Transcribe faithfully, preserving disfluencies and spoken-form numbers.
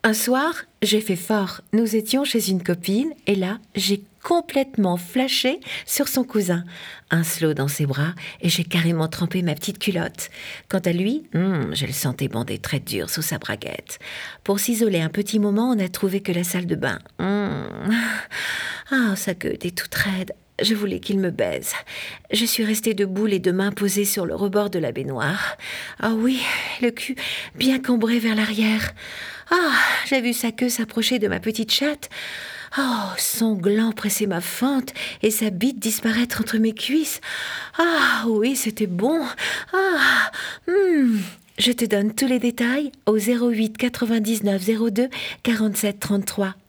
Un soir, j'ai fait fort. Nous étions chez une copine et là, j'ai complètement flashé sur son cousin. Un slow dans ses bras et j'ai carrément trempé ma petite culotte. Quant à lui, hmm, je le sentais bander très dur sous sa braguette. Pour s'isoler un petit moment, on n'a trouvé que la salle de bain. Hmm. Ah, sa queue était toute raide. Je voulais qu'il me baise. Je suis restée debout, les deux mains posées sur le rebord de la baignoire. Ah oui, le cul bien cambré vers l'arrière. Ah, j'ai vu sa queue s'approcher de ma petite chatte. Oh, son gland pressait ma fente et sa bite disparaître entre mes cuisses. Ah oui, c'était bon. Ah, hmm. Je te donne tous les détails au zéro huit quatre-vingt-dix-neuf zéro deux quarante-sept trente-trois.